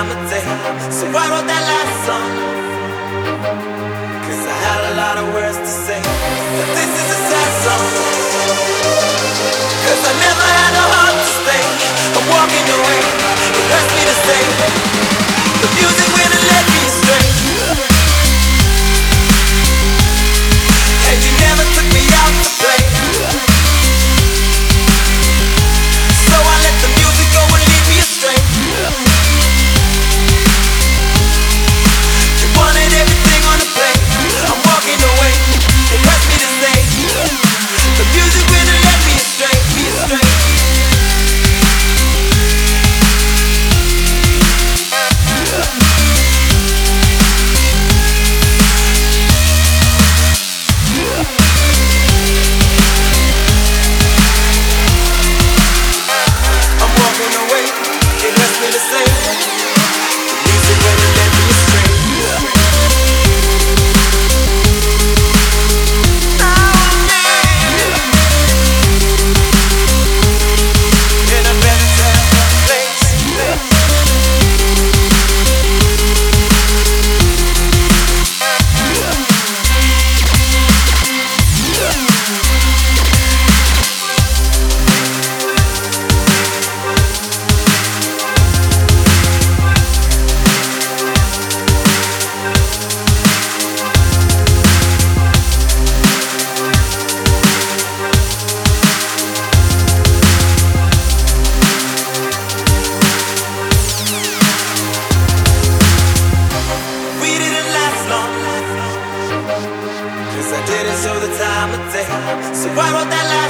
time of day. So I wrote that last song, 'cause I had a lot of words to say. But this is a sad song, 'cause I never had a heart to stay. I'm walking away, it hurts me to say. The music wouldn't let me astray, and you never took me out to play. So I let the music go and lead me astray. You wanted everything on the plate. I'm walking away, it hurts me to say. The music wouldn't let me astray, me astray. I'm walking away, it hurts me to say. The music wouldn't let me astray. In a better place. We didn't last long, 'cause I didn't show the time of day. So I wrote that line.